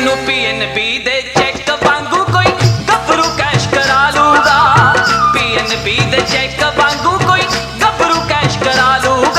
ਤੈਨੂੰ PNB ਦੇ check ਵਾਂਗੂ ਕੋਈ ਗੱਭਰੂ ਕੈਸ਼ ਕਰਾ ਲੂਗਾ। PNB ਦੇ ਚੈੱਕ ਵਾਂਗੂ ਕੋਈ ਗੱਭਰੂ ਕੈਸ਼ ਕਰਾ ਲੂਗਾ।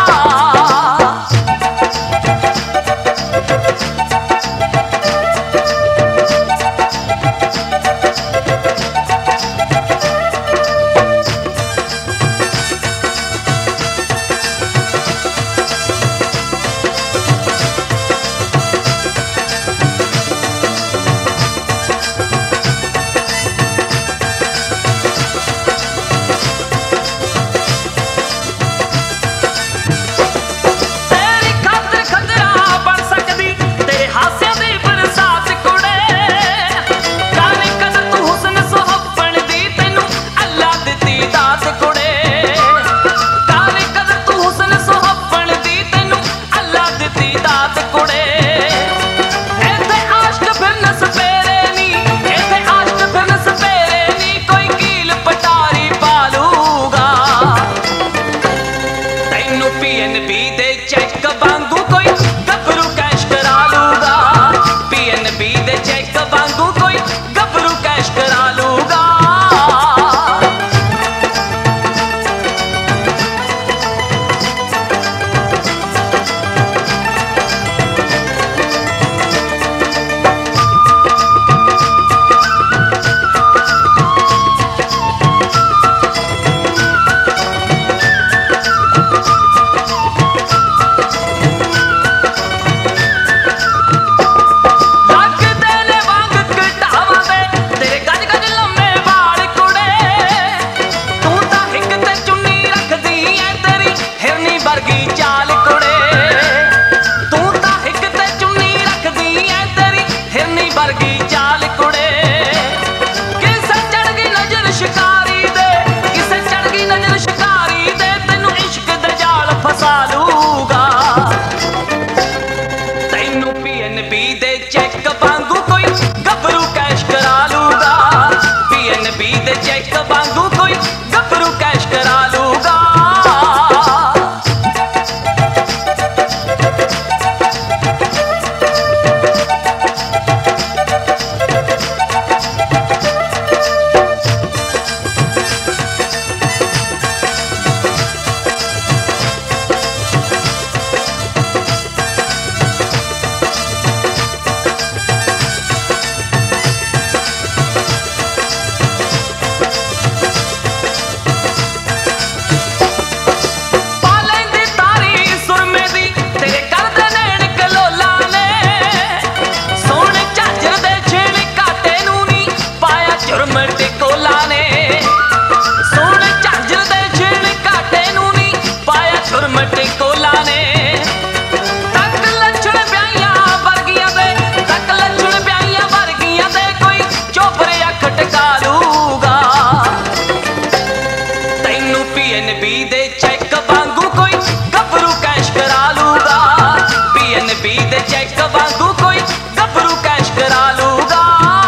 PNB ਦੇ ਚੈੱਕ ਵਾਂਗੂ ਕੋਈ ਗੱਭਰੂ ਕੈਸ਼ ਕਰਾ ਲੂਗਾ। PNB ਦੇ ਚੈੱਕ ਵਾਂਗੂ ਕੋਈ ਗੱਭਰੂ ਕੈਸ਼ ਕਰਾ ਲੂਗਾ। PNB ਦੇ ਚੈੱਕ ਵਾਂਗੂ ਕੋਈ ਗੱਭਰੂ ਕੈਸ਼ ਕਰਾ ਲੂਗਾ। PNB ਦੇ ਚੈੱਕ ਵਾਂਗੂ ਕੋਈ ਗੱਭਰੂ ਕੈਸ਼ ਕਰਾ ਲੂਗਾ। PNB ਦੇ ਚੈੱਕ ਵਾਂਗੂ ਕੋਈ ਗੱਭਰੂ ਕੈਸ਼ ਕਰਾ ਲੂਗਾ। PNB ਦੇ ਚੈੱਕ ਵਾਂਗੂ ਕੋਈ ਗੱਭਰੂ ਕੈਸ਼ ਕਰਾ ਲੂਗਾ।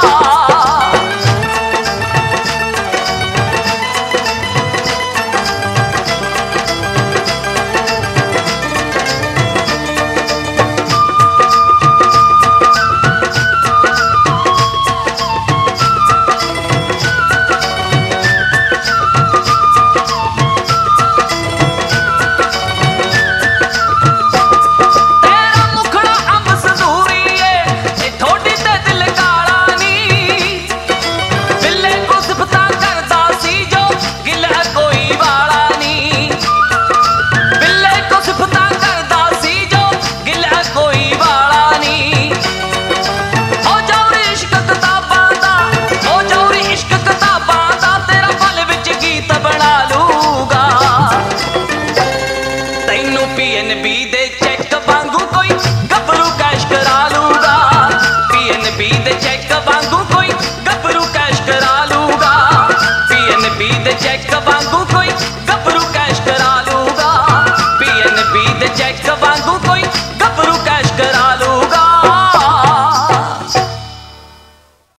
PNB ਦੇ ਚੈੱਕ ਵਾਂਗੂ ਕੋਈ ਗੱਭਰੂ ਕੈਸ਼ ਕਰਾ ਲੂਗਾ। PNB ਦੇ ਚੈੱਕ ਵਾਂਗੂ ਕੋਈ